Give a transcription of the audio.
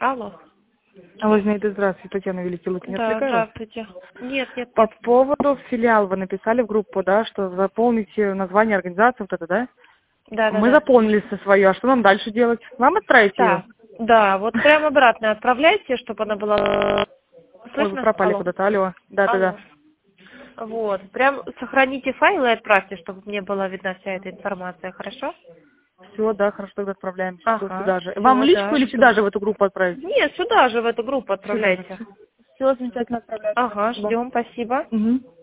Алло. Алло, Зинаида, здравствуйте, Татьяна Великий Лук, не Да, отвлекаю вас? здравствуйте. Нет. По поводу филиал вы написали в группу, да, что заполните название организации, вот это, да? Да. Мы заполнили свое, а что нам дальше делать? Вам отправить ее? Да, вот прям обратно отправляйте, чтобы она была... Ой, вы Слышно? пропали Алло. куда-то, алло. Да. Вот. Прям сохраните файл и отправьте, чтобы мне была видна вся эта информация, хорошо? Все, да, хорошо, тогда отправляем. Все Ага. сюда же. Вам Всё, личку да, или жду. сюда же в эту группу отправить? Нет, сюда же, в эту группу Сюда же. отправляйте. Все замечательно, отправляю. Ага, ждем, спасибо. Угу.